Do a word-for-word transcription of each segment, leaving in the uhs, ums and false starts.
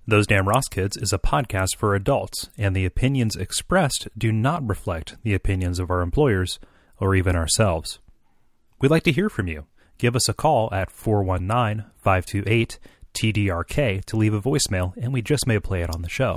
Those Damn Ross Kids is a podcast for adults, and the opinions expressed do not reflect the opinions of our employers or even ourselves. We'd like to hear from you. Give us a call at four one nine, five two eight, T D R K to leave a voicemail, and we just may play it on the show.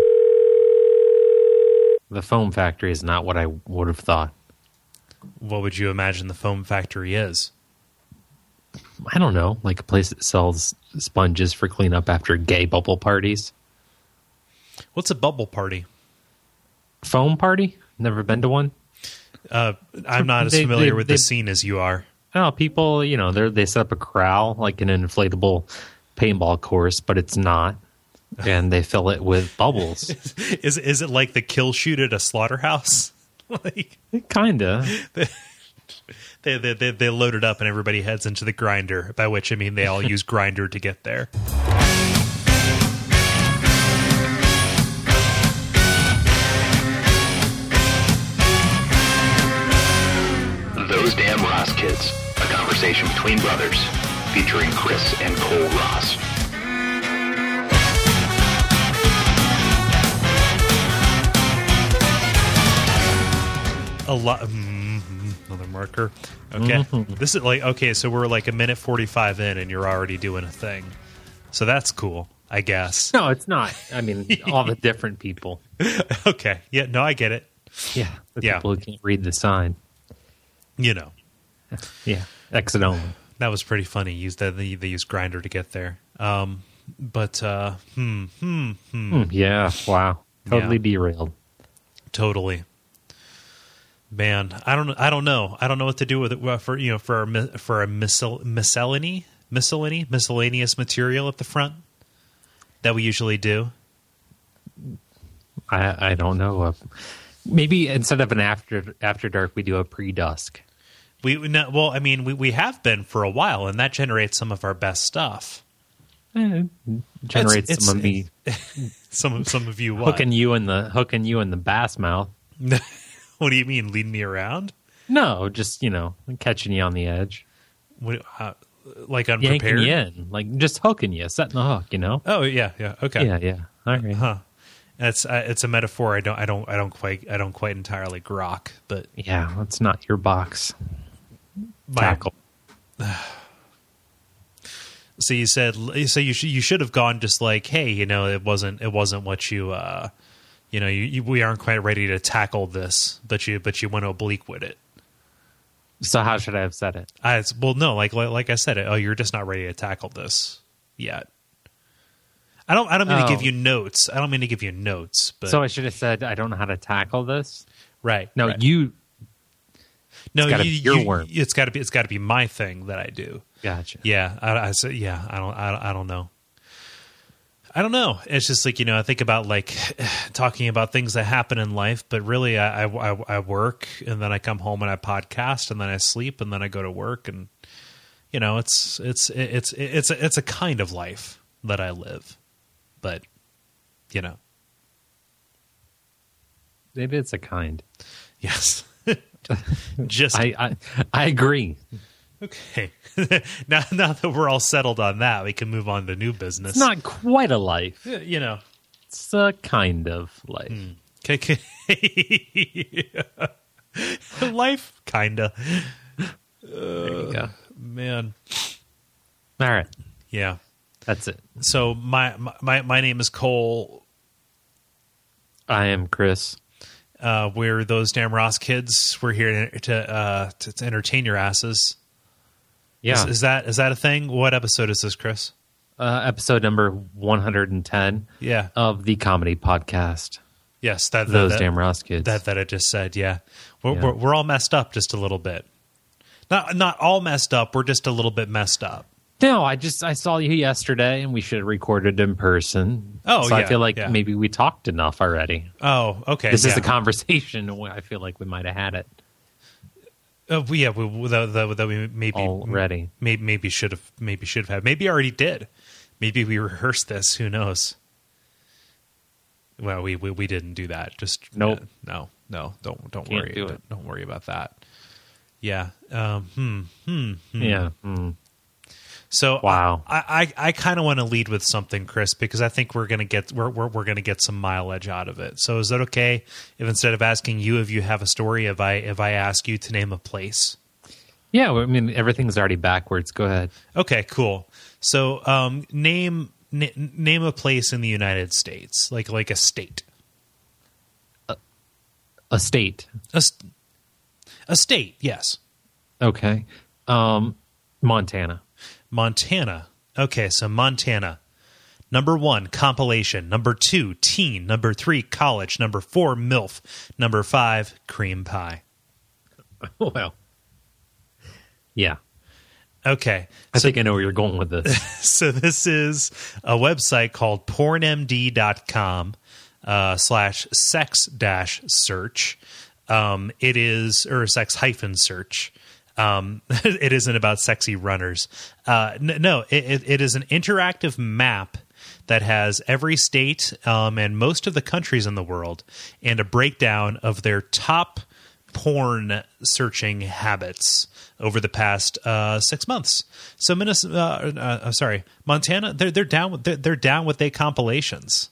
The foam factory is not what I would have thought. What would you imagine the foam factory is? I don't know, like a place that sells sponges for cleanup after gay bubble parties. What's a bubble party? Foam party? Never been to one? Uh, I'm not as They- familiar they- with they- the scene as you are. Oh, people, you know, they they set up a corral, like an inflatable paintball course, but it's not. And they fill it with bubbles. Is is it like the kill shoot at a slaughterhouse? like Kinda. they, they they they load it up and everybody heads into the grinder. By which I mean they all use grinder to get there. Those Damn Ross Kids, a conversation between brothers, featuring Chris and Cole Ross. A lot. Mm, another marker. Okay, Mm-hmm. this is like okay. So we're like a minute forty-five in, and you're already doing a thing. So that's cool, I guess. No, it's not. I mean, all the different people. Okay, yeah, no, I get it. Yeah. The Yeah. people who can't read the sign. You know, Yeah. Exit only. that was pretty funny. Used that they, they use grinder to get there. Um, but uh, hmm, hmm, hmm. Hmm, yeah. Wow. Totally Yeah. derailed. Totally. Man, I don't. I don't know. I don't know what to do with it. Well, for you know, for a, mi- for a miscel- miscellany, miscellany, miscellaneous material at the front that we usually do. I I don't know. Uh, maybe instead of an after after dark, we do a pre dusk. We no, well, I mean, we, we have been for a while, and that generates some of our best stuff. Eh, generates It's- some of me Some of some of you what? hooking you in the hooking you in the bass mouth. What do you mean, leading me around? No, just you know, catching you on the edge, What, uh, like yanking unprepared? you in, like just hooking you, setting the hook. You know? Oh yeah, yeah. Okay. Yeah, yeah. All right. Huh. That's uh, it's a metaphor. I don't. I don't. I don't quite. I don't quite entirely grok. But Yeah, that's not your box. my- Tackle. So you said. So you should. You should have gone just like, hey, you know, it wasn't. It wasn't what you. Uh, you know, you, you, we aren't quite ready to tackle this, but you. But you went oblique with it. So how should I have said it? I, well, no, like like like I said, oh, you're just not ready to tackle this yet. I don't. I don't mean Oh. to give you notes. I don't mean to give you notes. But So I should have said I don't know how to tackle this. right. No, right. you. No, gotta you, be your you- worm. It's got to be. It's got to be my thing that I do. Gotcha. Yeah, I, I say, yeah. I don't. I, I don't know. I don't know. It's just like, you know, I think about like talking about things that happen in life, but really, I, I, I work and then I come home and I podcast and then I sleep and then I go to work, and you know, it's it's it's it's a, it's a kind of life that I live, but you know, It is a kind. yes. Just I, I I agree. okay. now, now that we're all settled on that, we can move on to new business. It's not quite a life. you know. It's a kind of life. Okay, okay. Life, kinda. There you go. Man, All right, yeah. that's it. So my my my name is Cole. I am Chris. Uh, we're those damn Ross kids. We're here to uh, to, to entertain your asses. Yeah, Is, is that is that a thing? What episode is this, Chris? uh, episode number one hundred ten Yeah. of the comedy podcast. Yes. That, that Those that, damn Ross kids. that that I just said. Yeah. We're, Yeah. we're we're all messed up just a little bit. Not not all messed up. We're just a little bit messed up. No, I just I saw you yesterday, and we should have recorded in person. Oh, so yeah, I feel like yeah. maybe we talked enough already. Oh, okay. This yeah. is the conversation. where I feel like we might have had it Uh, we- yeah, we, that, that, that we maybe already. maybe maybe should have maybe should have maybe already did. Maybe we rehearsed this. Who knows? Well, we we, we didn't do that. Just Nope. uh, no, no. Don't don't Can't worry. do it. Don't, don't worry about that. Yeah. Um, hmm. Hmm. hmm. Yeah. Mm. So Wow. I I, I kind of want to lead with something, Chris, because I think we're gonna get we're we're, we're gonna get some mileage out of it. So is that okay if instead of asking you if you have a story, if I if I ask you to name a place? Yeah, well, I mean everything's already backwards. Go ahead. Okay, cool. So um, name n- name a place in the United States, like like a state. A state. A, st- a state, yes. Okay. Um, Montana. Montana. Okay, so Montana. Number one, compilation. Number two, teen. Number three, college. Number four, MILF. Number five, cream pie. Well. Yeah. Okay. I so, think I know where you're going with this. so this is a website called porn m d dot com uh, slash sex dash search. Um, it is, or sex hyphen search. Um, it isn't about sexy runners. Uh, n- no, it, it is an interactive map that has every state um, and most of the countries in the world and a breakdown of their top porn searching habits over the past uh, six months. So Minnesota, uh, uh, sorry, Montana, they're they're down with they're, they're down with their compilations,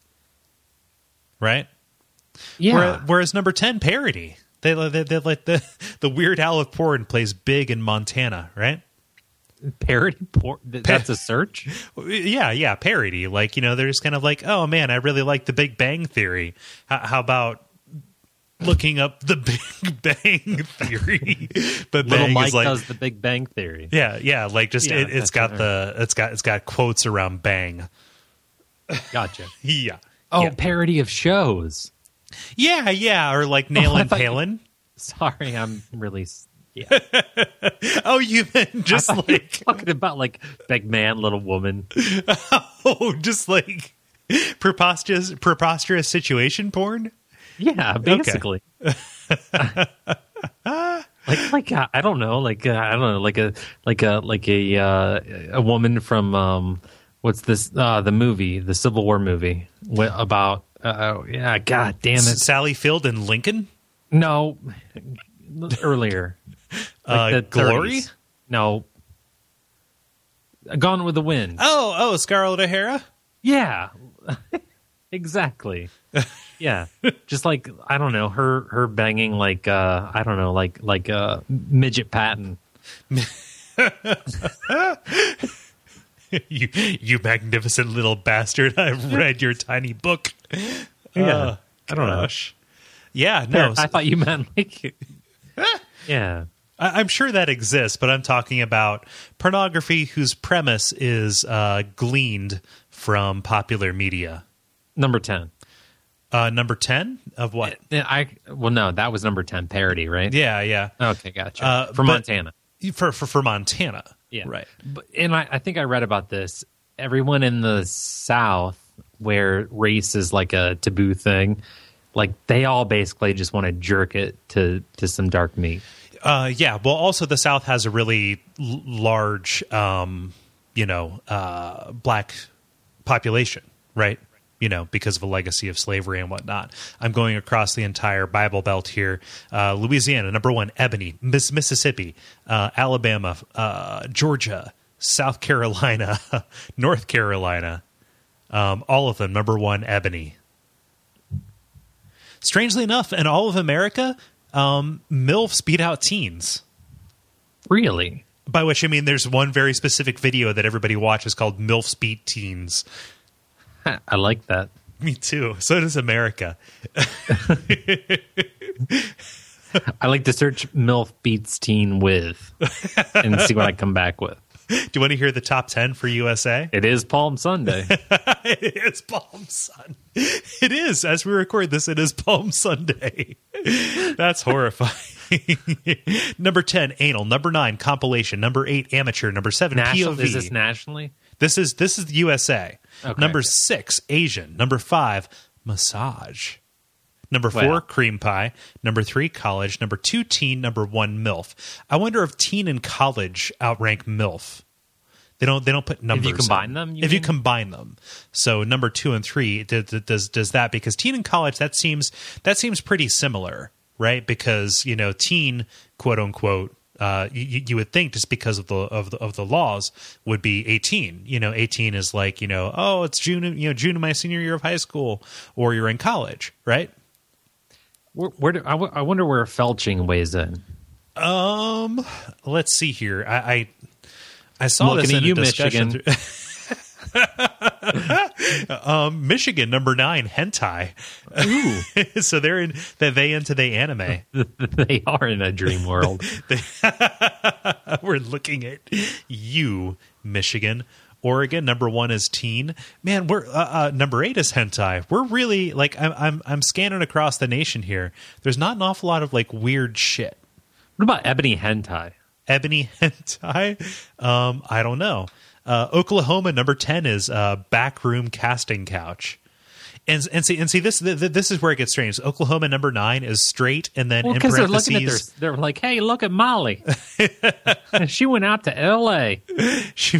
right? Yeah. Whereas, whereas number ten, parody. They they they like the the Weird Al of porn plays big in Montana, right? Parody porn. That's a search. Yeah, yeah, parody. Like, you know, they're just kind of like, oh man, I really like the Big Bang Theory. How, how about looking up the Big Bang Theory? But Little Bang Mike is like, does the Big Bang Theory. yeah, yeah, like just Yeah, it, it's that's got right. the it's got it's got quotes around bang. Gotcha. Yeah. Oh, yeah. parody of shows. Yeah, yeah, or like Nail Oh, I and thought you- Palin. Sorry, I'm really. s- Yeah. Oh, you meant just I thought you were like talking about like big man, little woman. oh, just like preposterous preposterous situation porn. Yeah, basically. like, like uh, I don't know, like uh, I don't know, like a, like a, like a, uh, a woman from um, what's this? Uh, the movie, the Civil War movie wh- about. Uh, yeah, God damn it! Sally Field and Lincoln. No, earlier. Uh, Like the Glory? thirties. No. Gone with the Wind. Oh, oh, Scarlett O'Hara. Yeah. Exactly. Yeah. Just like I don't know, her her banging like uh I don't know, like like uh midget Patton. you, you magnificent little bastard! I've read your tiny book. Yeah. Uh, I don't know. gosh. Yeah, no. I thought you meant like yeah. I- I'm sure that exists, but I'm talking about pornography whose premise is uh, gleaned from popular media. Number ten. Uh, number ten of what? I well no, that was number ten, parody, right? Yeah, yeah. Okay, gotcha. Uh, For but- Montana. For for for Montana. Yeah. Right. But, and I, I think I read about this. Everyone in the South, where race is like a taboo thing, like they all basically just want to jerk it to, to some dark meat. Uh, yeah. Well, also the South has a really l- large, um, you know, uh, black population, right? You know, because of a legacy of slavery and whatnot. I'm going across the entire Bible Belt here. Uh, Louisiana, number one, Ebony, Miss Mississippi, uh, Alabama, uh, Georgia, South Carolina, North Carolina, um, all of them, number one, Ebony. Strangely enough, in all of America, um, MILFs beat out teens. Really? By which I mean there's one very specific video that everybody watches called MILFs Beat Teens. I like that. Me too. So does America. I like to search MILF beats teen with and see what I come back with. Do you want to hear the top ten for U S A? It is Palm Sunday. It is Palm Sunday. It is. As we record this, it is Palm Sunday. That's horrifying. Number ten, anal. Number nine, compilation. Number eight, amateur. Number seven, National, P O V. is this nationally? This is this is the U S A. Okay. Number six, Asian. Number five, massage. Number four, Wow. cream pie. Number three, college. Number two, teen. Number one, MILF. I wonder if teen and college outrank MILF. They don't. They don't put numbers. combine in. them, you if you mean? combine them, so number two and three does, does does that because teen and college that seems that seems pretty similar, right? Because you know, teen quote unquote uh, you, you would think just because of the of the of the laws would be eighteen. You know, eighteen is like, you know, oh, it's June, you know, June of my senior year of high school, or you're in college, right? Where, where do, I, w- I wonder where felching weighs in. Um, let's see here. I I, I saw Looking this at in you, a discussion. Michigan. um, Michigan number nine hentai. Ooh. So they're in that they into the anime. They are in a dream world. They, we're looking at you, Michigan. Oregon number one is teen. Man, we're uh, uh, number eight is hentai. We're really like I'm I'm I'm scanning across the nation here. There's not an awful lot of like weird shit. What about ebony hentai? Ebony hentai? Um, I don't know. Uh, Oklahoma number ten is uh, backroom casting couch, and and see and see this this is where it gets strange. Oklahoma number nine is straight, and then well, in because they're parentheses, looking at their, they're like, hey, look at Molly. She went out to L A. She,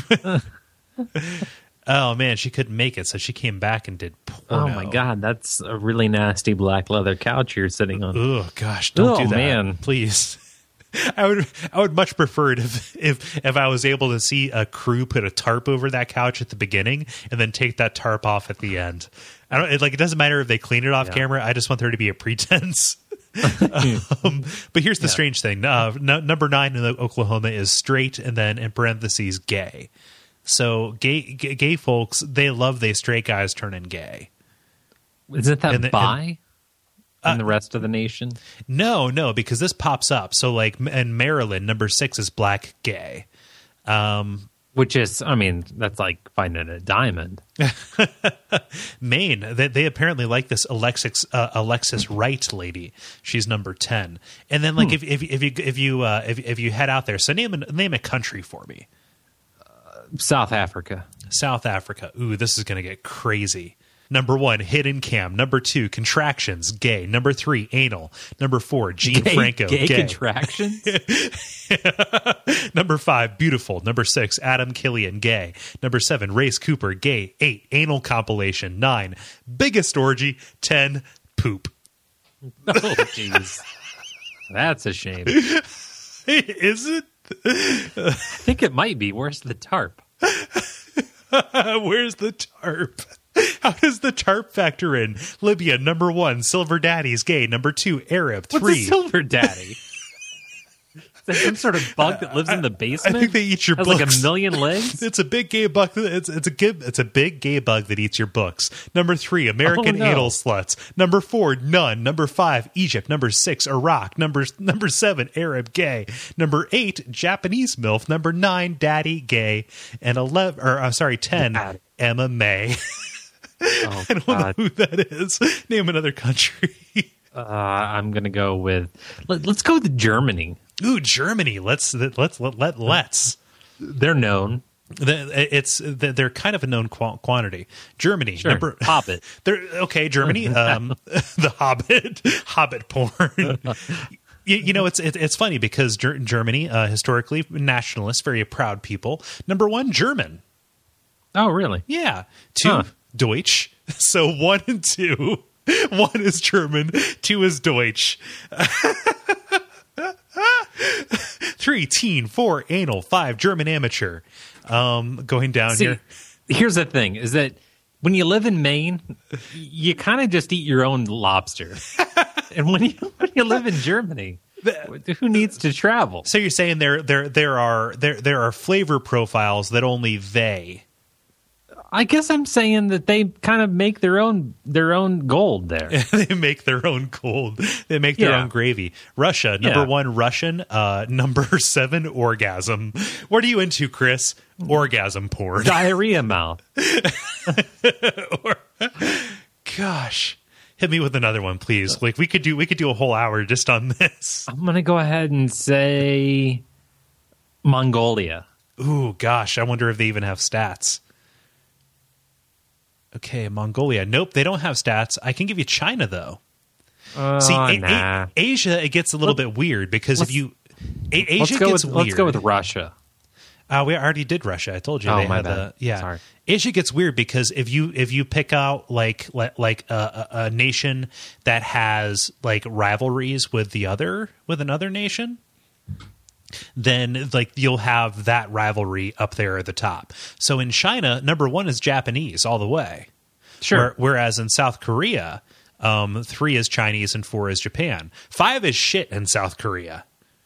oh man, she couldn't make it, so she came back and did porno. Oh my god, that's a really nasty black leather couch you're sitting on. Oh gosh, don't oh, do that, man. please. I would I would much prefer it if, if if I was able to see a crew put a tarp over that couch at the beginning and then take that tarp off at the end. I don't it, like it doesn't matter if they clean it off yeah. camera. I just want there to be a pretense. um, but here's the yeah. strange thing: uh, no, number nine in Oklahoma is straight, and then in parentheses gay. So gay gay, gay folks, they love they straight guys turning gay. Isn't that the, bi? And, in the rest of the nation? No, no, because this pops up. So, like, in Maryland, number six is black gay. Um, Which is, I mean, that's like finding a diamond. Maine, they, they apparently like this Alexis uh, Alexis Wright lady. She's number ten. And then, like, hmm. if, if if you if you uh, if if you head out there, so name a, name a country for me. Uh, South Africa. South Africa. Ooh, this is going to get crazy. Number one, hidden cam. Number two, contractions, gay. Number three, anal. Number four, Gene gay, Franco, gay. gay. Contractions? Number five, beautiful. Number six, Adam Killian, gay. Number seven, Race Cooper, gay. Eight, anal compilation. Nine, biggest orgy. Ten, poop. Oh, jeez. That's a shame. Is it? I think it might be. Where's the tarp? Where's the tarp? How does the tarp factor in? Libya, number one. Silver Daddy's gay. Number two, Arab. Three. What's a silver daddy? Is that some sort of bug that lives in the basement? I think they eat your Has books. Like a million legs? It's a big gay bug. It's it's a good, it's a big gay bug that eats your books. Number three, American oh, no. anal sluts. Number four, none. Number five, Egypt. Number six, Iraq. Number number seven, Arab gay. Number eight, Japanese MILF. Number nine, Daddy gay. And eleven, or I'm sorry, ten, Daddy. Emma May. Oh, I don't God. know who that is. Name another country. uh, I'm gonna go with. Let, let's go with Germany. Ooh, Germany. Let's let's let, let let's. They're known. It's they're kind of a known quantity. Germany, sure. number Hobbit. They're okay. Germany, um, the Hobbit, Hobbit porn. You, you know, it's it, it's funny because Ger- Germany, uh, historically nationalist, very proud people. Number one, German. Oh, really? Yeah. Two, huh. Deutsch. So one and two. One is German. Two is Deutsch. Three, teen. Four, anal. Five, German amateur. Um, going down See, here. Here's the thing: is that when you live in Maine, you kind of just eat your own lobster, and when you when you live in Germany, who needs to travel? So you're saying there there there are there there are flavor profiles that only they. I guess I'm saying that they kind of make their own their own gold there. They make their own gold. They make their yeah. own gravy. Russia, number yeah. one, Russian. Uh, number seven, orgasm. What are you into, Chris? Orgasm porn. Diarrhea mouth. or, gosh, hit me with another one, please. Like we could do, we could do a whole hour just on this. I'm gonna go ahead and say Mongolia. Ooh, gosh, I wonder if they even have stats. Okay, Mongolia. Nope, they don't have stats. I can give you China, though. Uh, See, a- nah. a- Asia, it gets a little Let, bit weird because if you... A- Asia let's go gets with, weird. Let's go with Russia. Uh, we already did Russia. I told you. Oh, they my had bad. The, yeah. Sorry. Asia gets weird because if you if you pick out like like, like a, a, a nation that has like rivalries with the other with another nation, then like you'll have that rivalry up there at the top. So in China, number one is Japanese all the way. Sure. Where, whereas in South Korea, um, three is Chinese and four is Japan. Five is shit in South Korea.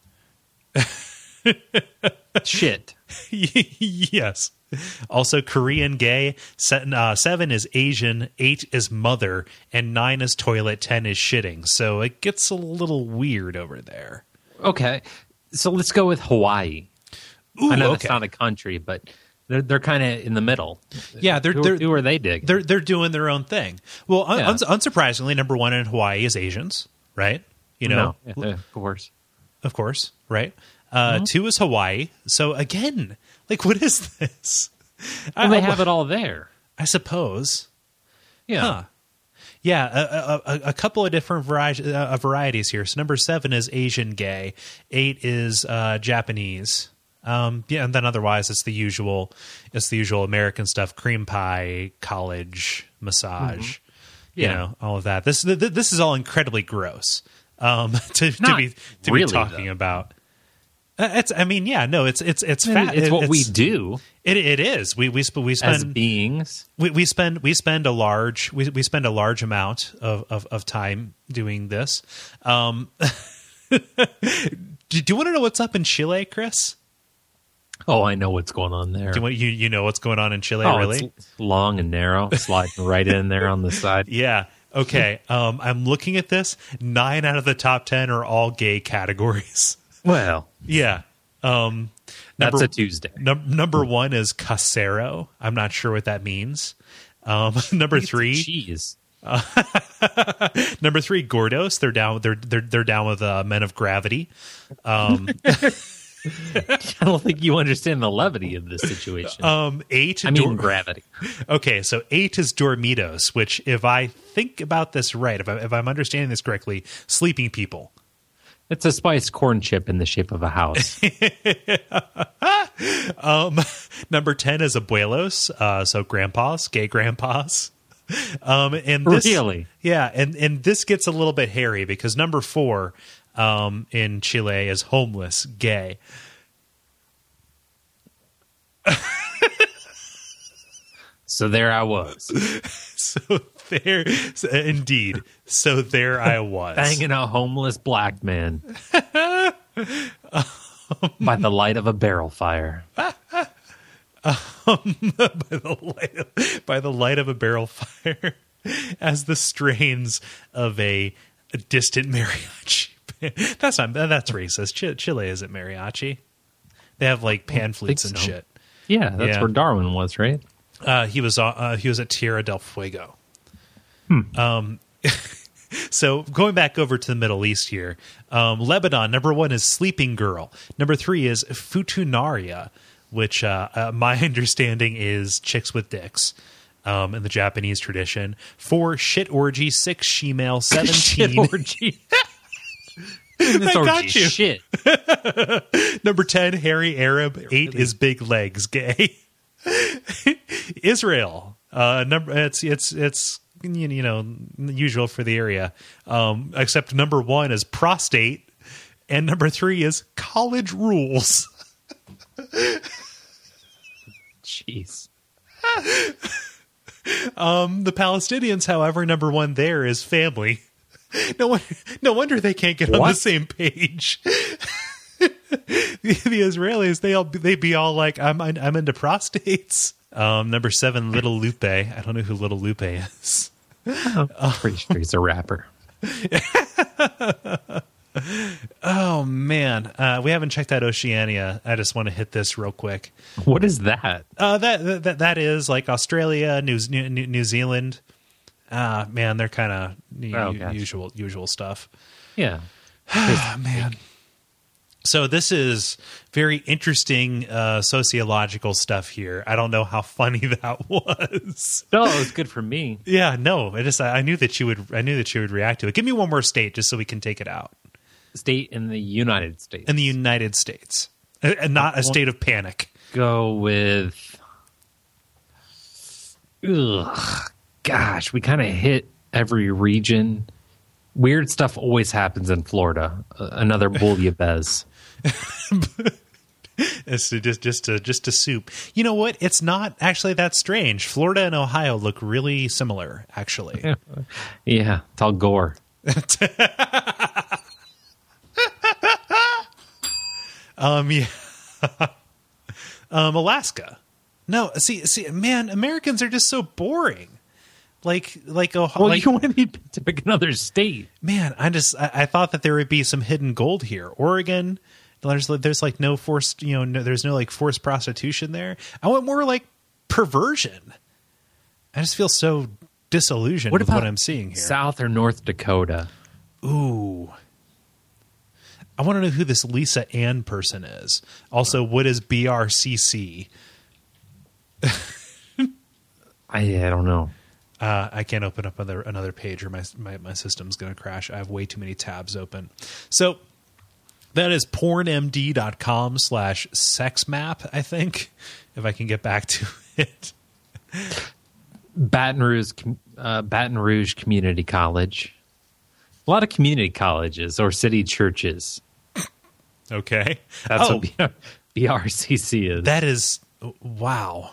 Shit. Yes. Also, Korean gay. Seven, uh, seven is Asian. Eight is mother, and nine is toilet. Ten is shitting. So it gets a little weird over there. Okay, so let's go with Hawaii. Ooh, I know okay. that's not a country, but they're they're kind of in the middle. Yeah, they're who, they're who are they dig? They're they're doing their own thing. Well, un- Yeah. uns- unsurprisingly, number one in Hawaii is Asians, right? You know, no, yeah, of course. of course, right? Uh, Mm-hmm. Two is Hawaii. So again, like, what is this? Well, I, they have it all there. I suppose. Yeah. Huh. Yeah, a, a, a couple of different vari- uh, varieties here. So number seven is Asian gay. Eight is uh, Japanese. Um, yeah, and then otherwise it's the usual. It's the usual American stuff: cream pie, college, massage. Yeah. You know, all of that. This th- this is all incredibly gross um, to, to Not be to really, be talking though. about. Uh, it's. I mean, yeah, no, it's it's it's I mean, fat. it's what it's, we do It it is. We we sp- we as spend beings. we, we spend we spend a large we, we spend a large amount of, of, of time doing this. Um, do, do you want to know what's up in Chile, Chris? Oh, I know what's going on there. Do you, want, you you know what's going on in Chile? oh, Really? it's long and narrow, sliding right in there on the side. Yeah. Okay. Um, I'm looking at this. Nine out of the top ten are all gay categories. Well, Yeah. Um, that's number, a Tuesday. num- number one is casero. I'm not sure what that means. Um, number It's three. cheese. Number three, Gordos. They're down. They're they're they're down with uh, Men of Gravity. Um, I don't think you understand the levity of this situation. um, eight. I mean, Dor- gravity. okay, so eight is Dormidos, which, if I think about this right, if, I, if I'm understanding this correctly, sleeping people. It's a spiced corn chip in the shape of a house. Um, number ten is Abuelos, uh, so grandpas, gay grandpas. Um, and this, Really? yeah, and and this gets a little bit hairy because number four um, in Chile is homeless, gay. So there I was, So there, so, indeed. So there I was, banging a homeless black man by the light of a barrel fire. by the light of, by the light of a barrel fire, as the strains of a, a distant mariachi band. That's not that's racist. Ch- Chile isn't mariachi. They have like pan flutes and so. shit. Yeah, that's Yeah. where Darwin was, right? Uh, he was uh, uh, he was at Tierra del Fuego. Um, so going back over to the Middle East here, um, Lebanon number one is Sleeping Girl. Number three is Futunaria, which uh, uh, my understanding is chicks with dicks. Um, in the Japanese tradition. Four, Shit Orgy. Six, Shemale. Seventeen. Shit orgy. This I orgy got is you. shit. Number ten, Hairy Arab. Eight is Big Legs, gay. Israel. Uh, number it's it's it's you you know usual for the area. Um, except number one is prostate, and number three is college rules. Jeez. Um, the Palestinians, however, number one there is family. No wonder, no wonder they can't get on the What? same page. the, the Israelis, they all they be all like, I'm I'm into prostates. Um, number seven, Little Lupe. I don't know who Little Lupe is. Pretty sure he's a rapper. Oh man, uh, we haven't checked out Oceania. I just want to hit this real quick. What is that? Uh, that that that is like Australia, New New, New Zealand. Ah, man, they're kind of Oh, gotcha. usual usual stuff. Yeah. Oh, man. So this is very interesting uh, sociological stuff here. I don't know how funny that was. No, it was good for me. Yeah, no, I just I knew that you would I knew that you would react to it. Give me one more state just so we can take it out. State in the United States. In the United States, Uh, and not a state of panic. Go with. Ugh, gosh, we kind of hit every region. Weird stuff always happens in Florida. Uh, another Bouillabaisse. It's just just a, just a soup. You know what? It's not actually that strange. Florida and Ohio look really similar, actually. Yeah, it's all gore. um, yeah. um, Alaska. No, see, see, man, Americans are just so boring. Like, like, oh, well, like, you wanted me to pick another state. Man, I just, I, I thought that there would be some hidden gold here. Oregon. There's, there's like no forced, you know, no, there's no like forced prostitution there. I want more like perversion. I just feel so disillusioned what with about what I'm seeing here. South or North Dakota? Ooh. I want to know who this Lisa Ann person is. Also, what is B R C C? I, I don't know. Uh, I can't open up another, another page or my, my, my system's going to crash. I have way too many tabs open. So, that is pornmd.com slash sexmap, I think, if I can get back to it. Baton Rouge, uh, Baton Rouge Community College. A lot of community colleges or city churches. Okay. That's oh, what B R C C is. That is, wow.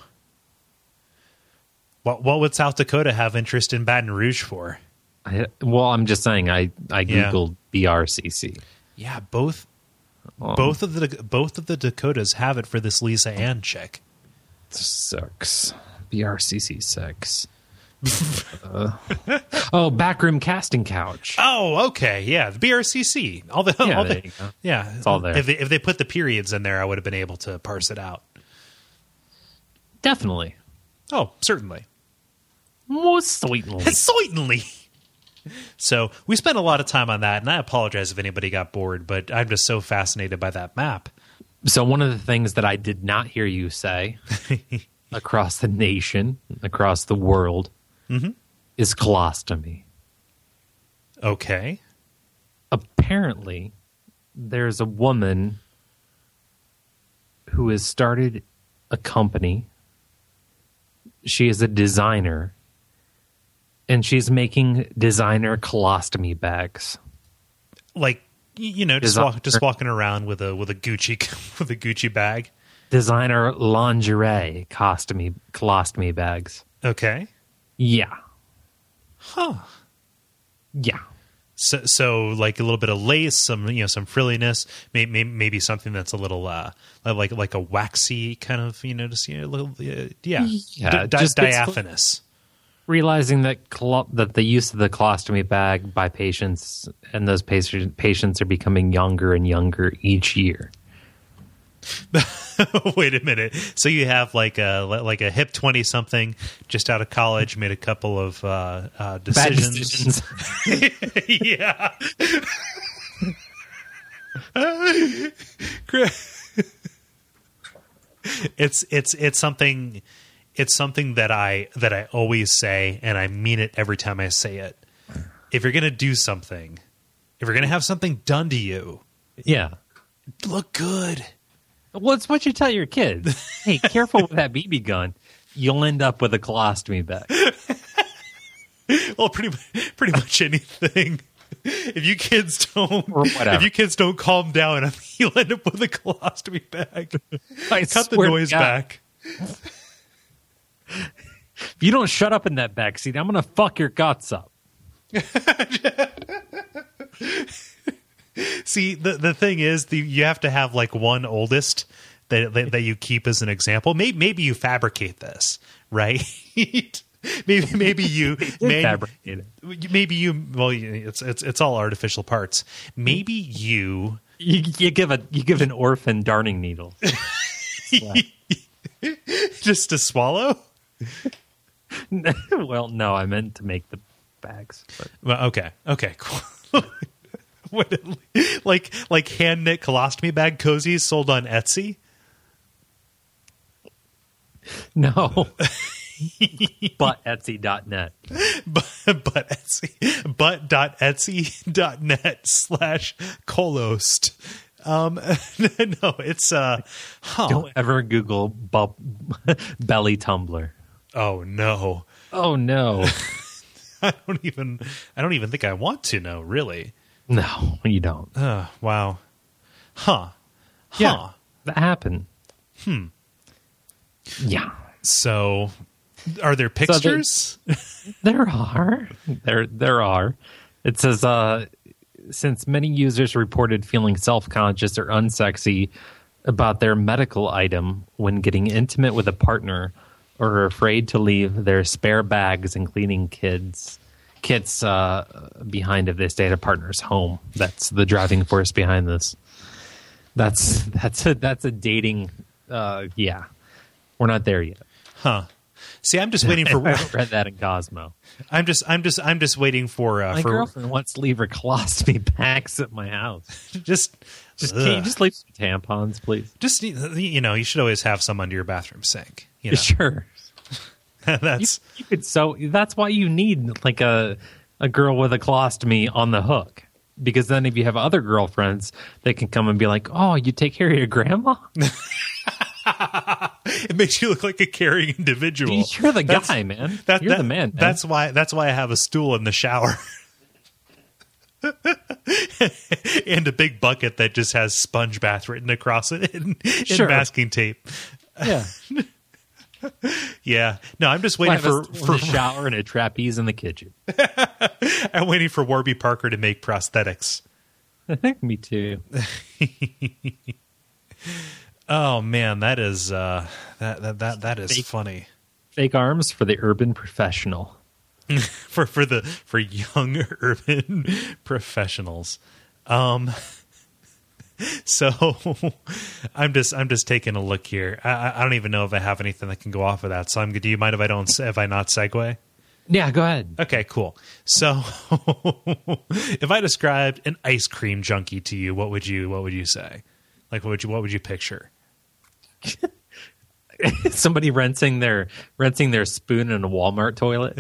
What, what would South Dakota have interest in Baton Rouge for? I, well, I'm just saying, I, I Googled yeah. B R C C. Yeah, both um, both of the both of the Dakotas have it for this Lisa Ann chick. Sucks. B R C C sucks. uh, oh, backroom casting couch. Oh, okay, yeah, the B R C C. All the yeah, all there the, you go. yeah, it's all there. If they, if they put the periods in there, I would have been able to parse it out. Definitely. Oh, certainly. Most certainly. Certainly. So we spent a lot of time on that, and I apologize if anybody got bored, but I'm just so fascinated by that map. So one of the things that I did not hear you say across the nation, across the world, mm-hmm. is colostomy. Okay. Apparently, there's a woman who has started a company. She is a designer. And she's making designer colostomy bags, like you know, just walk, just walking around with a with a Gucci with a Gucci bag. Designer lingerie colostomy colostomy bags. Okay. Yeah. Huh. Yeah. So, so like a little bit of lace, some you know, some frilliness, maybe maybe something that's a little uh, like like a waxy kind of you know, just you know, a little uh, yeah, yeah D- just diaphanous. Realizing that col- that the use of the colostomy bag by patients and those patient, patients are becoming younger and younger each year. Wait a minute. So you have like a like a hip twenty something just out of college made a couple of uh, uh, decisions. Bad decisions. Yeah. it's it's it's something. It's something that I that I always say, and I mean it every time I say it. If you're going to do something, if you're going to have something done to you, yeah, look good. Well, it's what you tell your kids. Hey, careful with that B B gun. You'll end up with a colostomy bag. Well, pretty pretty much anything. If you kids don't, if you kids don't calm down, you'll end up with a colostomy bag. I Cut the noise back. If you don't shut up in that backseat, I'm going to fuck your guts up. See, the the thing is, the, you have to have like one oldest that that, that you keep as an example. Maybe maybe you fabricate this, right? maybe maybe you fabricate it. Maybe you. Well, it's it's it's all artificial parts. Maybe you you, you give a you give an orphan darning needle just to swallow. Well, no, I meant to make the bags. But. Well, okay, okay, cool. What, like like hand knit colostomy bag cozies sold on Etsy? No, but Etsy dot net. But, but Etsy, but dot Etsy dot net slash colost. Um, no, it's uh. Huh. Don't ever Google bu- belly tumbler. Oh no! Oh no! I don't even. I don't even think I want to know. Really? No, you don't. Uh, wow. Huh. Huh. Yeah, that happened. Hmm. Yeah. So, are there pictures? So there are. There there are. It says, uh, since many users reported feeling self-conscious or unsexy about their medical item when getting intimate with a partner, or are afraid to leave their spare bags and cleaning kids kits uh, behind if they stay at a partner's home. That's the driving force behind this. That's that's a that's a dating. Uh, yeah, we're not there yet. Huh. See, I'm just waiting for. I read that in Cosmo. I'm just, I'm just, I'm just waiting for. Uh, My for, girlfriend wants to leave her colostomy bags at my house. Just, Just ugh. can you just leave some tampons, please? just you know, you should always have some under your bathroom sink. You know, Sure. that's You, you could so that's why you need like a a girl with a colostomy on the hook. Because then if you have other girlfriends, they can come and be like, "Oh, you take care of your grandma? it makes you look like a caring individual. You're the That's- guy, man. That, You're that- the man, man. That's why. That's why I have a stool in the shower. And a big bucket that just has sponge bath written across it in, in Sure. masking tape. yeah. Yeah. No, I'm just I waiting have a for, stool for in the shower and a trapeze in the kitchen. I'm waiting for Warby Parker to make prosthetics. Me too. Oh man, that is uh, that that that that is Fake. funny. Fake arms for the urban professional. for for the for young urban professionals. Um, so I'm just I'm just taking a look here. I, I don't even know if I have anything that can go off of that. So I'm. Do you mind if I don't if I not segue? Yeah, go ahead. Okay, cool. So if I described an ice cream junkie to you, what would you what would you say? Like what would you what would you picture? Somebody rinsing their rinsing their spoon in a Walmart toilet.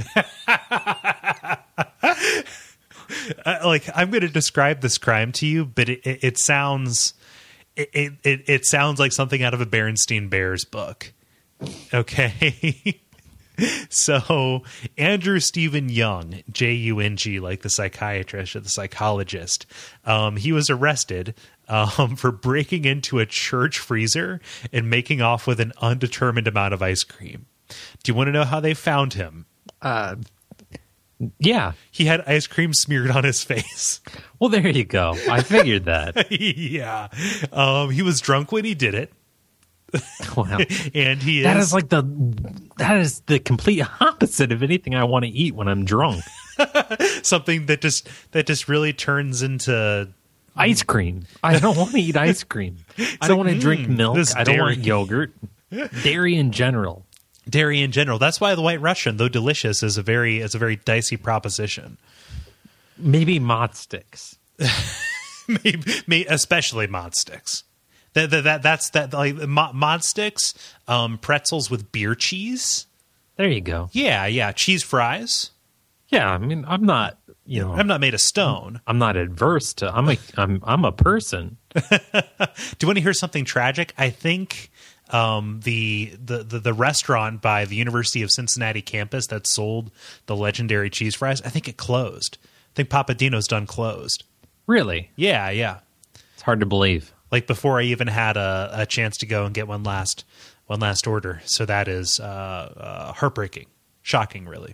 Uh, like I'm going to describe this crime to you, but it, it, it sounds it, it it sounds like something out of a Berenstain Bears book. Okay. So Andrew Stephen Young, J U N G, like the psychiatrist or the psychologist, um, he was arrested um, for breaking into a church freezer and making off with an undetermined amount of ice cream. Do you want to know how they found him? Uh, yeah. He had ice cream smeared on his face. Well, there you go. I figured that. Yeah. Um, he was drunk when he did it. Wow. And he is, That is like the that is the complete opposite of anything I want to eat when I'm drunk. something that just that just really turns into Ice cream. I don't want to eat ice cream. I don't like, want to drink mm, milk. this I don't dairy. want yogurt. Dairy in general. dairy in general. That's why the White Russian, though delicious, is a very is a very dicey proposition. Maybe Mott sticks. maybe, may especially mod sticks. That, that, that that's that like mod, mod sticks, um, pretzels with beer cheese. There you go. Yeah, yeah, cheese fries. Yeah, I mean, I'm not, you know, I'm not made of stone. I'm not adverse to. I'm a, I'm, I'm a person. Do you want to hear something tragic? I think um, the, the the the restaurant by the University of Cincinnati campus that sold the legendary cheese fries, I think it closed. I think Papadino's done closed. Really, Yeah, yeah. it's hard to believe. Like before I even had a, a chance to go and get one last one last order. So that is uh, uh, heartbreaking, shocking, really.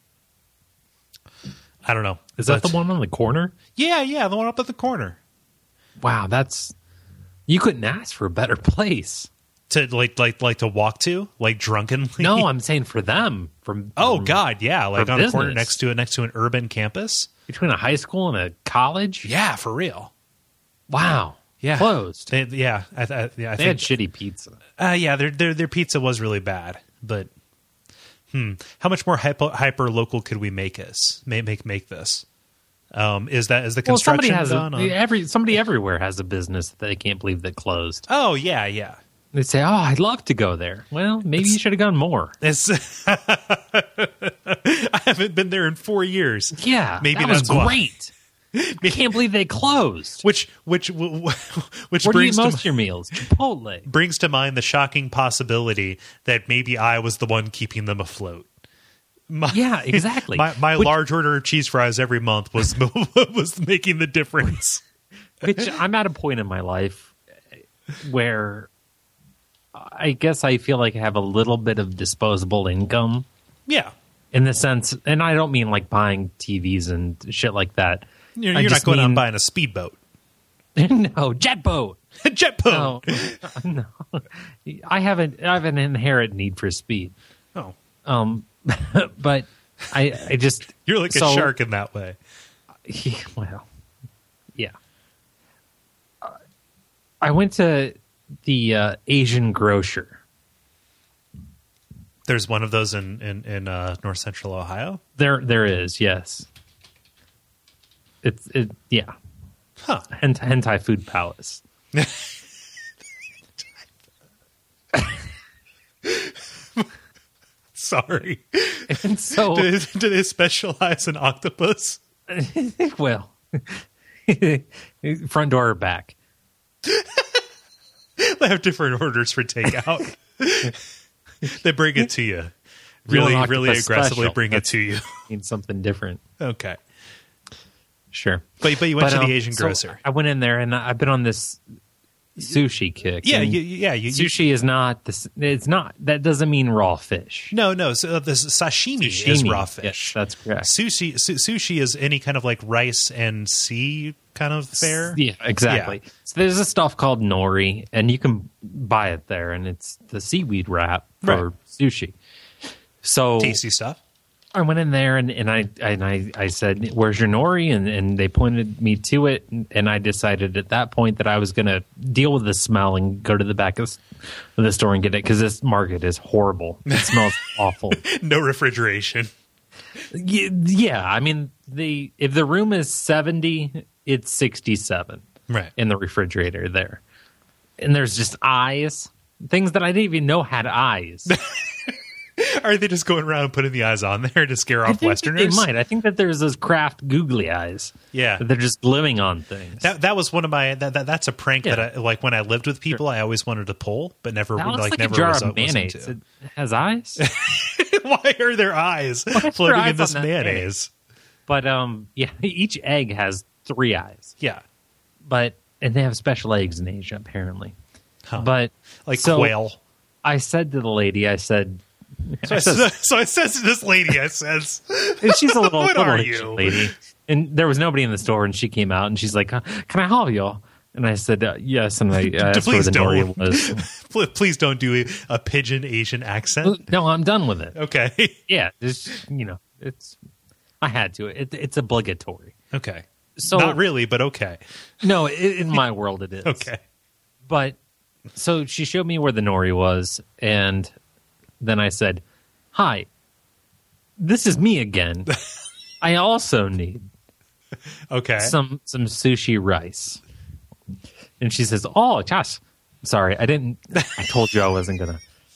I don't know. Is that But- the one on the corner? Yeah, yeah, the one up at the corner. Wow, that's you couldn't ask for a better place. To like like like to walk to, like drunkenly. No, I'm saying for them. From Oh from- God, yeah, like for on a corner business. next to it, next to an urban campus. between a high school and a college. Yeah, for real. Wow. Yeah, Closed. They, yeah, I, I, yeah, I They had think. shitty pizza. Uh, yeah, their their their pizza was really bad, but hmm, how much more hyper, hyper local could we make us make make make this? Um, is that is the Well, somebody construction has a, done? on- every somebody everywhere has a business that they can't believe that closed. Oh yeah, yeah. They say, "Oh, I'd love to go there." Well, maybe you should have gone more. It's I haven't been there in four years. Yeah, Maybe that was that's why. great. I can't believe they closed. Which which which Where do you eat brings most to of your meals? Chipotle. brings to mind the shocking possibility that maybe I was the one keeping them afloat. My, Yeah, exactly. My my Which- large order of cheese fries every month was was making the difference. Which I'm at a point in my life. where I guess I feel like I have a little bit of disposable income. Yeah. In the sense, and I don't mean like buying T Vs and shit like that. You're, you're not going mean, out and buying a speedboat. No, jet boat. Jet boat. No, no. I have a I have an inherent need for speed. Oh. Um, but I I just you're like so, a shark in that way. Yeah, well, yeah. Uh, I went to the uh, Asian grocer. There's one of those in in, in uh, North Central Ohio. There there is, yes. It's it yeah. Huh. Hent- hentai Food Palace. Sorry. And so do, do they specialize in octopus? Well, front door or back. They have different orders for takeout. They bring it to you. Really, you really aggressively special. bring That's, it to you. Need something different. Okay. Sure. But but you went but, to um, the Asian so grocer. I went in there and I've been on this sushi kick. Yeah, you, yeah. You, sushi you, is not this. It's not. That doesn't mean raw fish. No, no. So this sashimi, sashimi is raw fish. Yes, that's correct. Sushi, su- sushi is any kind of like rice and sea kind of fare. Yeah, exactly. Yeah. So there's a stuff called nori, and you can buy it there, and it's the seaweed wrap for right. sushi. So tasty stuff. I went in there and, and I and I, I said, "Where's your nori?" And, and they pointed me to it, and, and I decided at that point that I was going to deal with the smell and go to the back of the store and get it because this market is horrible. It smells awful. No refrigeration. Yeah, yeah, I mean, the if the room is seventy, it's sixty-seven, right, in the refrigerator there, and there's just eyes, things that I didn't even know had eyes. Are they just going around and putting the eyes on there to scare off I think Westerners? They might. I think that there's those craft googly eyes. Yeah, that they're just living on things. That that was one of my. That, that that's a prank yeah. that I like when I lived with people. Sure. I always wanted to pull, but never that like, like never a jar was, of mayonnaise. Was it has eyes. Why are there eyes floating eyes in this mayonnaise? mayonnaise? But um, yeah, each egg has three eyes. Yeah, but and they have special eggs in Asia apparently. Huh. But like so quail. I said to the lady, I said. So I, says, so I says to this lady, I says, she's a little, what little are you? lady. And there was nobody in the store, and she came out, and she's like, "Can I help you?" And I said, uh, "Yes." And I asked where the nori was. Please don't do a, a pigeon Asian accent. No, I'm done with it. Okay. Yeah, it's, you know, it's. I had to. It, it's obligatory. Okay. So not really, but okay. No, it, in my world, it is. Okay. But so she showed me where the nori was, and then I said, "Hi, this is me again. I also need okay some some sushi rice." And she says, "Oh, Josh, sorry, I didn't. I told you I wasn't gonna."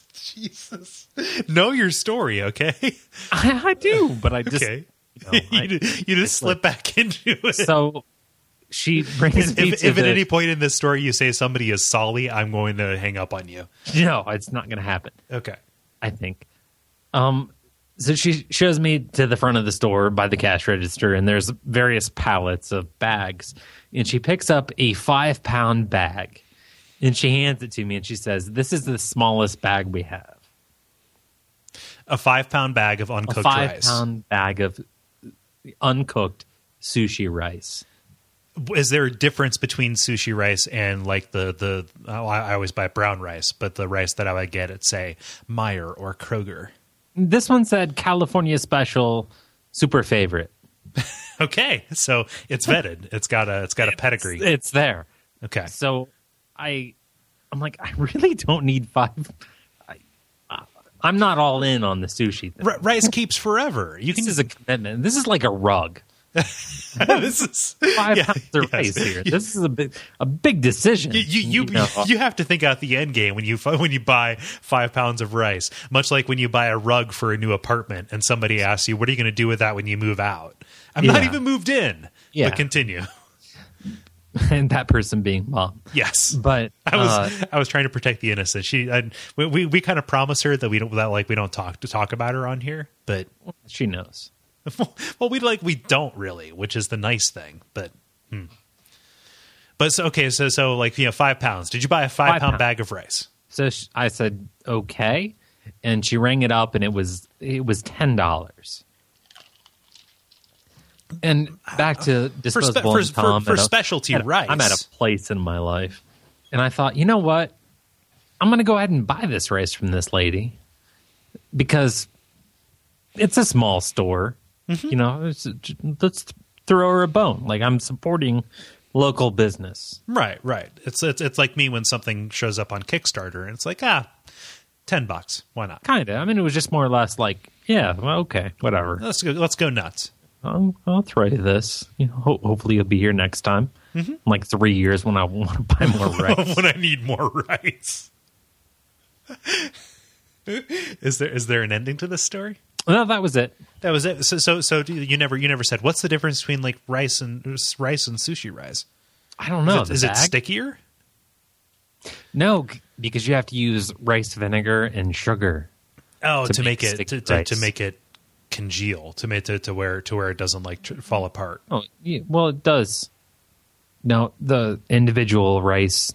Jesus, know your story, okay? I, I do, but I just okay. you, know, you, I, you just slip like, back into it. So she brings if, me if, to if the, at any point in this story you say somebody is Solly, I'm going to hang up on you. No, it's not going to happen. Okay, I think. Um, so she shows me to the front of the store by the cash register, and there's various pallets of bags, and she picks up a five pound bag, and she hands it to me, and she says, "This is the smallest bag we have." A five pound bag of uncooked a five rice. pound bag of uncooked sushi rice. Is there a difference between sushi rice and like the the? Oh, I always buy brown rice, but the rice that I would get at say Meyer or Kroger. This one said California Special, super favorite. Okay, so it's vetted. It's got a it's got a pedigree. It's, it's there. Okay, so I, I'm like, I really don't need five. I, uh, I'm not all in on the sushi thing. R- rice keeps forever. You this can is a commitment. This is like a rug. This is five yeah, pounds of yes. rice here. This is a big, a big decision. You you you, you, know? you have to think out the end game when you when you buy five pounds of rice. Much like when you buy a rug for a new apartment, and somebody asks you, "What are you going to do with that when you move out?" I'm yeah. not even moved in. Yeah. But continue. And that person being mom. Yes, but I was uh, I was trying to protect the innocent. She I, we we, we kind of promise her that we don't that like we don't talk to talk about her on here, but she knows. Well, we like we don't really, which is the nice thing. But hmm. But so, okay, so so like you know, five pounds. Did you buy a five, Five pound pounds. bag of rice? So sh- I said, okay. And she rang it up and it was, it was ten dollars. And back to disposable for, income. for, for and a- specialty at a- rice. I'm at a place in my life. And I thought, you know what? I'm going to go ahead and buy this rice from this lady because it's a small store. Mm-hmm. You know, it's, let's throw her a bone. Like, I'm supporting local business. Right, right. It's, it's it's like me when something shows up on Kickstarter and it's like, ah, ten bucks. Why not? Kind of. I mean, it was just more or less like, yeah, well, okay, whatever. Let's go. Let's go nuts. I'll, I'll try this. You know, ho- hopefully you'll be here next time. Mm-hmm. In like three years when I want to buy more rice. When I need more rice. Is there is there an ending to this story? No, that was it. That was it. So so so you never you never said what's the difference between like rice and rice and sushi rice? I don't know. Is it, is it stickier? No, because you have to use rice vinegar and sugar. Oh, to, to make, make it to, sticky to, rice. to make it congeal, to make it to where to where it doesn't like tr- fall apart. Oh, yeah, well, it does. No, the individual rice,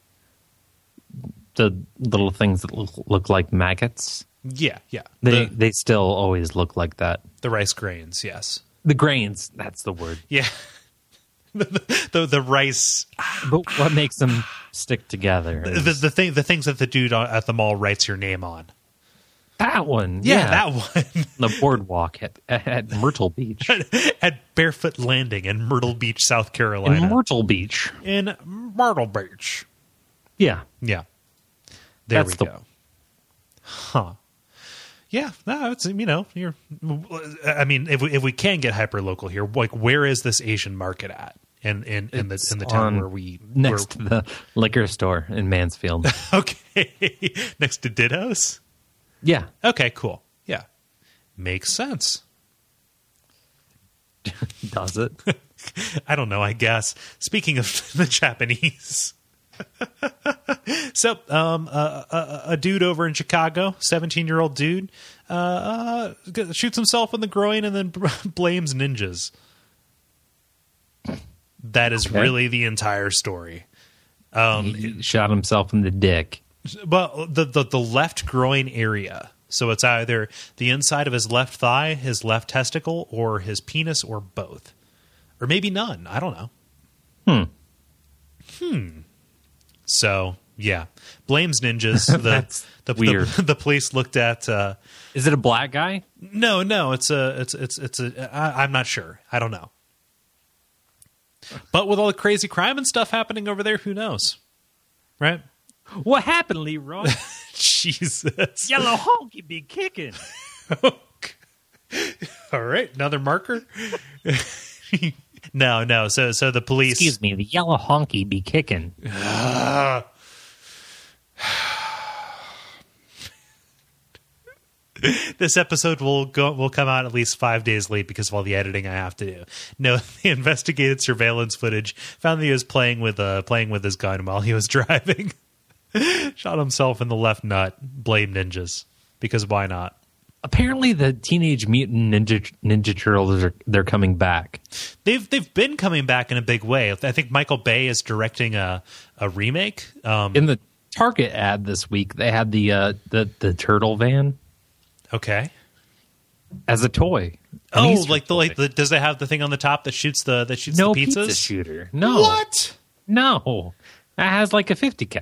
the little things that look, look like maggots, Yeah, yeah. they the, they still always look like that. the rice grains, yes. The grains, that's the word. Yeah. the, the the rice But what makes them stick together? the, is the thing the things that the dude at the mall writes your name on. that one. Yeah, Yeah, that one. the boardwalk at, at Myrtle Beach. At Barefoot Landing in Myrtle Beach, South Carolina. In Myrtle Beach. In Myrtle Beach. Yeah. Yeah. There That's we the- go. Huh. Yeah, no, it's you know, you're I mean, if we if we can get hyper local here, like where is this Asian market at? In in, in the It's in the town on- where we Next to the liquor store in Mansfield. where, okay. Next to Ditto's? Yeah. Okay, cool. Yeah. Makes sense. Does it? I don't know, I guess. Speaking of the Japanese. So, um, uh, a, a dude over in Chicago, seventeen-year-old dude, uh, uh, shoots himself in the groin and then blames ninjas. That is Okay. really the entire story. Um, He shot himself in the dick. Well, the, the the left groin area. So it's either the inside of his left thigh, his left testicle, or his penis, or both, or maybe none. I don't know. Hmm. Hmm. So yeah, blames ninjas. The That's the, weird. The, the police looked at. Uh, Is it a black guy? no, no, it's a it's it's it's a. I, I'm not sure. I don't know. But with all the crazy crime and stuff happening over there, who knows? Right? What happened, Leroy? Jesus. Yellow honky be kicking. All right, another marker. no, no. So, so the police. Excuse me, the yellow honky be kicking. This episode will go will come out at least five days late because of all the editing I have to do. No, the investigated surveillance footage found that he was playing with uh playing with his gun while he was driving. Shot himself in the left nut. Blame ninjas because why not? Apparently, the Teenage Mutant Ninja Ninja Turtles are they're coming back. They've they've been coming back in a big way. I think Michael Bay is directing a a remake. Um, In the Target ad this week, they had the uh, the the turtle van okay. as a toy. An Oh, Easter like the toy. like the does it have the thing on the top that shoots the that shoots no the pizzas? pizza shooter. No, What? No, that has like a fifty cal.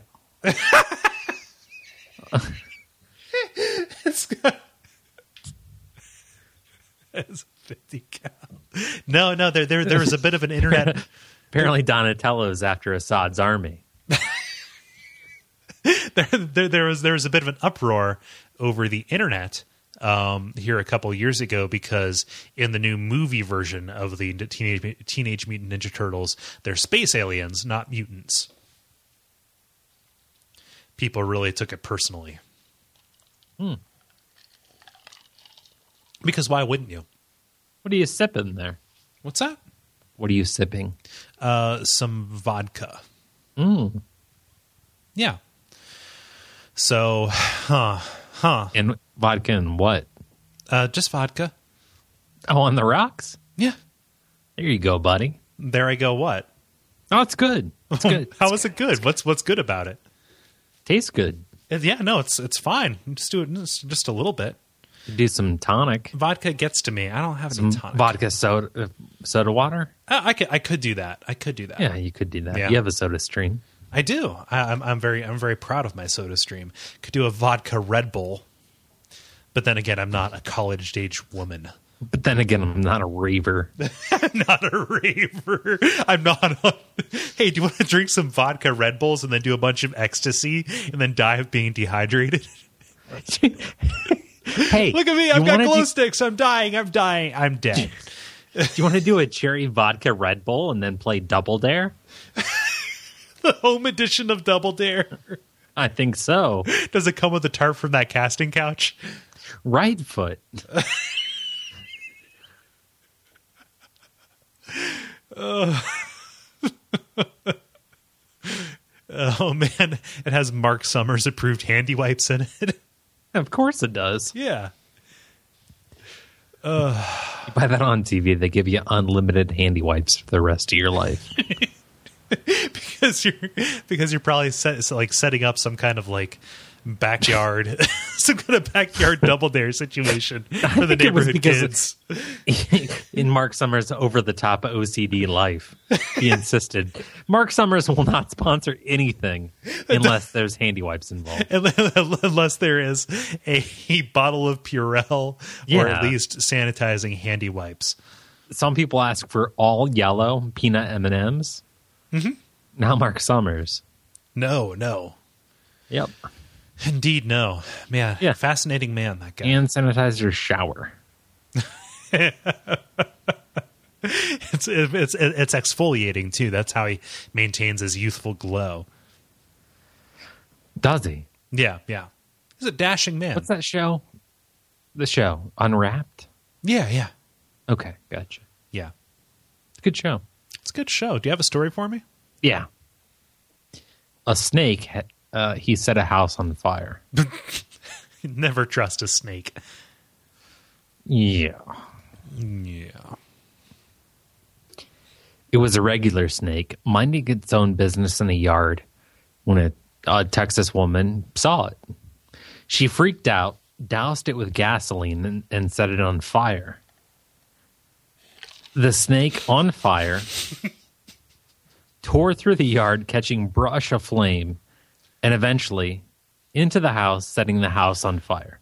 It's got it's fifty cal. No, no, there there there was a bit of an internet. Apparently, Donatello's after Assad's army. there, there there was there was a bit of an uproar over the internet um, here a couple years ago because in the new movie version of the Teenage Teenage Mutant Ninja Turtles, they're space aliens, not mutants. People really took it personally. Hmm. Because why wouldn't you? What are you sipping there? What's that? What are you sipping? Uh, some vodka. Mm. Yeah. So, huh, huh. And vodka and what? Uh, just vodka. Oh, on the rocks? Yeah. There you go, buddy. There I go. What? Oh, it's good. It's good. How is it good? What's what's good about it? Tastes good. Yeah, no, it's it's fine. Just do it just, just a little bit. Do some tonic. Vodka gets to me. I don't have Some any tonic. vodka soda, uh, soda water. I, I could I could do that. I could do that. Yeah, you could do that. Yeah. You have a soda stream. I do. I, I'm I'm very I'm very proud of my soda stream. Could do a vodka Red Bull, but then again, I'm not a college age woman. But then again, I'm not a raver. I'm not a raver. I'm not. A, hey, do you want to drink some vodka Red Bulls and then do a bunch of ecstasy and then die of being dehydrated? Hey, Look at me. I've you got wanna glow do- sticks. I'm dying. I'm dying. I'm dead. Do you want to do a cherry vodka Red Bull and then play Double Dare? The home edition of Double Dare. I think so. Does it come with a tarp from that casting couch? Right foot. Oh, man. It has Mark Summers approved handy wipes in it. Of course it does. Yeah. You buy that on T V, they give you unlimited handy wipes for the rest of your life. because you're because you're probably set, like setting up some kind of like backyard some kind of backyard Double Dare situation for the think it was neighborhood because kids. In Mark Summers' over-the-top O C D life, he insisted, Mark Summers will not sponsor anything unless there's handy wipes involved. Unless there is a bottle of Purell or Yeah. at least sanitizing handy wipes. Some people ask for all yellow peanut M and M's. Mm-hmm. Now Mark Summers. No, no. Yep. Indeed, no. Man, Yeah. fascinating man, that guy. And sanitize your shower. It's, it's, it's exfoliating, too. That's how he maintains his youthful glow. Does he? Yeah, yeah. He's a dashing man. What's that show? The show. Unwrapped? Yeah, yeah, Okay, gotcha. yeah. Good show. It's a good show. Do you have a story for me? Yeah. A snake, uh, he set a house on fire. Never trust a snake. Yeah. Yeah. It was a regular snake, minding its own business in a yard, when a, a Texas woman saw it. She freaked out, doused it with gasoline, and, and set it on fire. The snake, on fire, tore through the yard, catching brush aflame, and eventually into the house, setting the house on fire.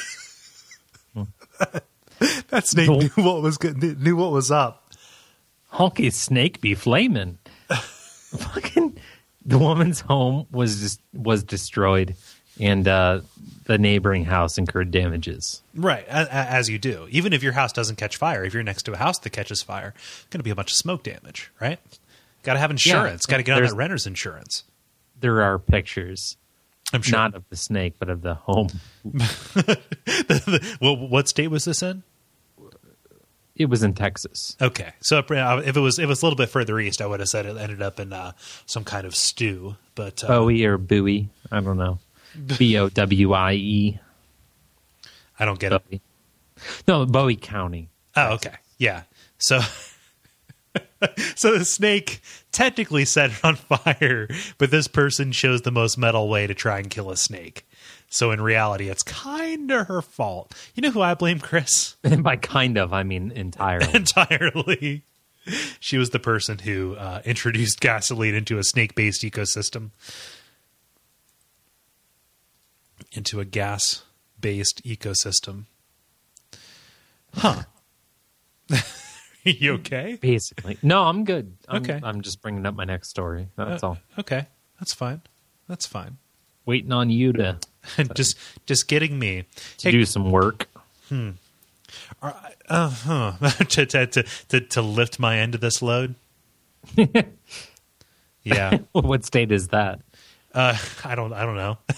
That snake knew what was good, knew what was up. Honky snake be flamin'. Fucking the woman's home was just was destroyed, and uh, the neighboring house incurred damages. Right, a- a- as you do. Even if your house doesn't catch fire, if you're next to a house that catches fire, going to be a bunch of smoke damage, right? Got to have insurance. Yeah, Got to get on there's- that renter's insurance. There are pictures, I'm sure. not of the snake, but of the home. Well, what state was this in? It was in Texas. Okay, so if it was if it was a little bit further east, I would have said it ended up in uh, some kind of stew. But uh, Bowie or Bowie, I don't know. B O W I E. I don't get it. Bowie. No, Bowie County. Oh, okay, yeah. So, so the snake technically set it on fire, but this person chose the most metal way to try and kill a snake. So in reality, it's kind of her fault. You know who I blame, Chris? And by kind of, I mean entirely. Entirely. She was the person who uh, introduced gasoline into a snake-based ecosystem. Into a gas-based ecosystem. Huh. You okay? Basically. No, I'm good. I'm, Okay. I'm just bringing up my next story. That's Uh, all. Okay. That's fine. That's fine. Waiting on you to, just just getting me to Hey, do some work. uh, huh. to, to, to, to, to lift my end of this load. Yeah. What state is that? Uh, I don't. I don't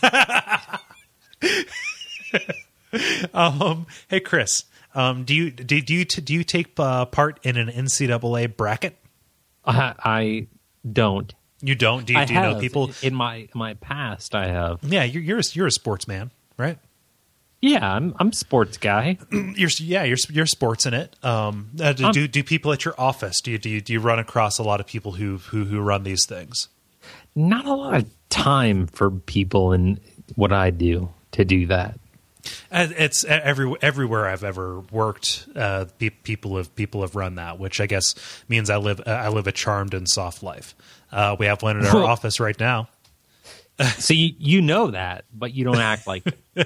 know. um. Hey, Chris. Um. Do you do, do you do you take uh, part in an N C double A bracket? I, I don't. You don't. Do you, I do you know have. people? In my my past, I have. Yeah. You're you're a, you're a sportsman, right? Yeah, I'm I'm a sports guy. You're yeah, you're you're sports in it. Um, uh, do, Um, do do people at your office? Do you do you, do you run across a lot of people who who who run these things? Not a lot of time for people in what I do to do that. Uh, It's every everywhere I've ever worked. Uh, pe- people have people have run that, which I guess means I live I live a charmed and soft life. Uh, we have one in our office right now. So you, you know that, but you don't act like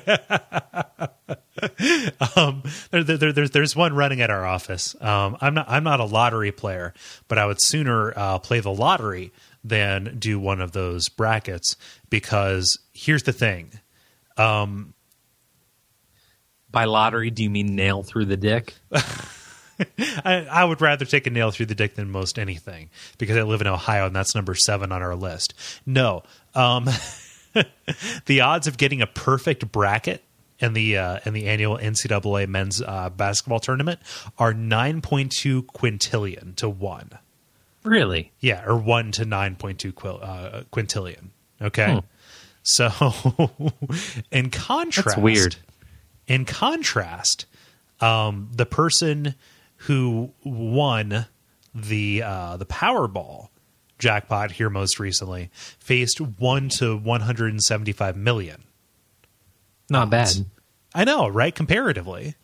it. um, there, there, there's there's one running at our office. Um, I'm not I'm not a lottery player, but I would sooner uh, play the lottery than do one of those brackets, because here's the thing. Um, By lottery, do you mean nail through the dick? I, I would rather take a nail through the dick than most anything, because I live in Ohio and that's number seven on our list. No, um, the odds of getting a perfect bracket in the uh, in the annual N C double A men's uh, basketball tournament are nine point two quintillion to one. Really? Yeah, or one to nine point two quil, uh, quintillion. Okay, Hmm. so in contrast, That's weird. In contrast, um, the person who won the uh, the Powerball jackpot here most recently faced one to one hundred and seventy five million. Not odds. bad. I know, right? Comparatively,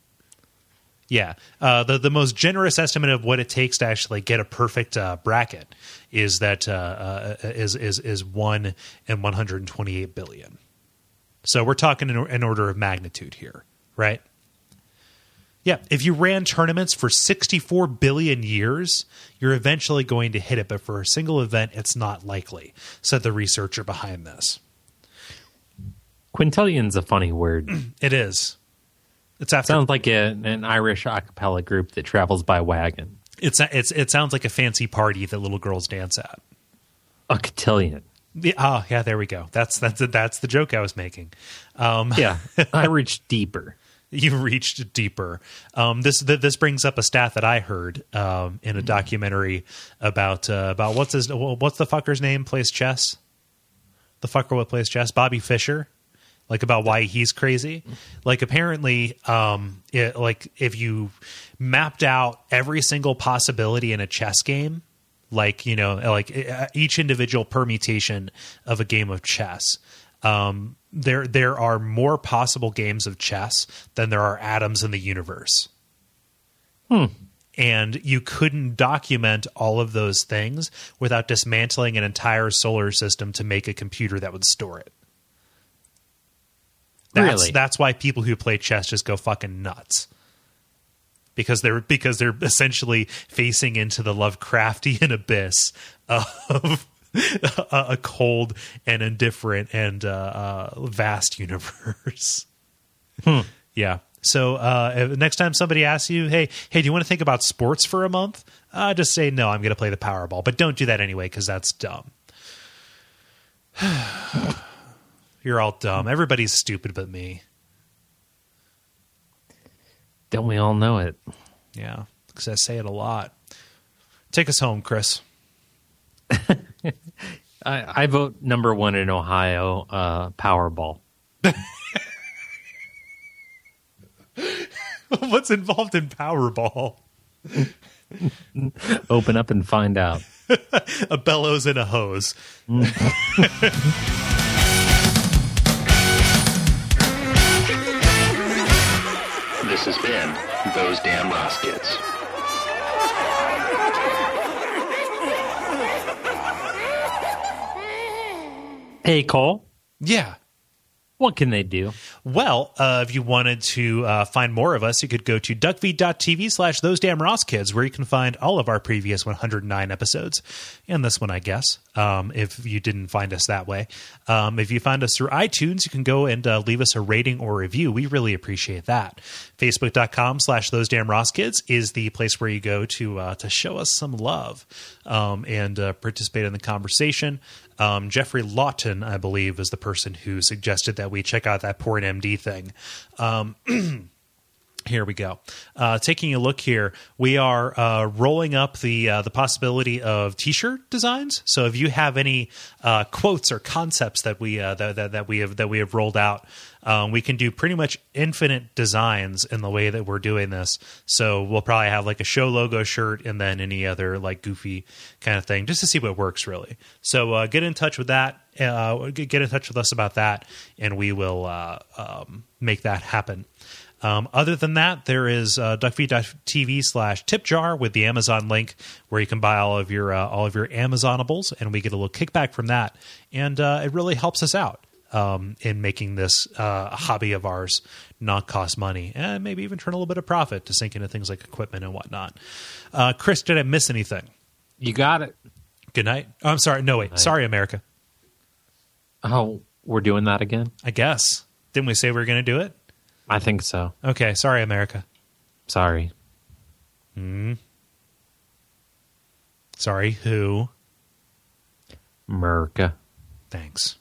yeah. Uh, the the most generous estimate of what it takes to actually get a perfect uh, bracket is that uh, uh, is is is one in one hundred and twenty eight billion. So we're talking in an order of magnitude here, right? Yeah, if you ran tournaments for sixty-four billion years, you're eventually going to hit it, but for a single event, it's not likely, said the researcher behind this. Quintillion's a funny word. It is. It's after, Sounds like a, an Irish a cappella group that travels by wagon. it's it's it sounds like a fancy party that little girls dance at. A cotillion. Yeah, oh, yeah, there we go. That's that's that's the joke I was making. Um, Yeah, I reached deeper. You reached deeper. Um, this th- this brings up a stat that I heard um, in a documentary about uh, about what's his what's the fucker's name plays chess. The fucker what plays chess, Bobby Fischer. Like about why he's crazy. Like apparently, um, it, like if you mapped out every single possibility in a chess game, like you know, like each individual permutation of a game of chess. Um, there there are more possible games of chess than there are atoms in the universe. Hmm. And you couldn't document all of those things without dismantling an entire solar system to make a computer that would store it. That's, Really? that's why people who play chess just go fucking nuts. Because they're because they're essentially facing into the Lovecraftian abyss of a, a cold and indifferent and uh, uh, vast universe. Hmm. Yeah. So uh, next time somebody asks you, hey, hey, do you want to think about sports for a month? Uh, just say, no, I'm going to play the Powerball. But don't do that anyway, because that's dumb. You're all dumb. Everybody's stupid but me. Don't we all know it? Yeah, because I say it a lot. Take us home, Chris. I, I vote number one in Ohio, uh, Powerball. What's involved in Powerball? Open up and find out. A bellows and a hose. This has been Those Damn Ross Kids. Hey, Cole, Yeah. what can they do? Well, uh, if you wanted to uh, find more of us, you could go to duckfeed.tv slash those damn Ross Kids, where you can find all of our previous one hundred nine episodes, and this one, I guess, um, if you didn't find us that way. Um, if you find us through iTunes, you can go and uh, leave us a rating or review. We really appreciate that. Facebook.com slash those damn Ross Kids is the place where you go to uh, to show us some love um, and uh, participate in the conversation. Um, Jeffrey Lawton, I believe, is the person who suggested that we check out that Porn M D thing. Um, Here we go. Uh, taking a look here, we are uh, rolling up the uh, the possibility of T-shirt designs. So if you have any uh, quotes or concepts that we uh, that, that that we have that we have rolled out, um, we can do pretty much infinite designs in the way that we're doing this. So we'll probably have like a show logo shirt and then any other like goofy kind of thing, just to see what works really. So uh, get in touch with that. Uh, get in touch with us about that, and we will uh, um, make that happen. Um, other than that, there is uh, duckfeed.tv slash tip jar with the Amazon link where you can buy all of your uh, all of your Amazonables, and we get a little kickback from that, and uh, it really helps us out um, in making this uh, hobby of ours not cost money, and maybe even turn a little bit of profit to sink into things like equipment and whatnot. Uh, Chris, did I miss anything? You got it. Good night. Oh, I'm sorry. No, wait. Sorry, America. Oh, we're doing that again? I guess. Didn't we say we were going to do it? I think so. Okay, sorry, America. Sorry. Hmm. Sorry, who? America. Thanks.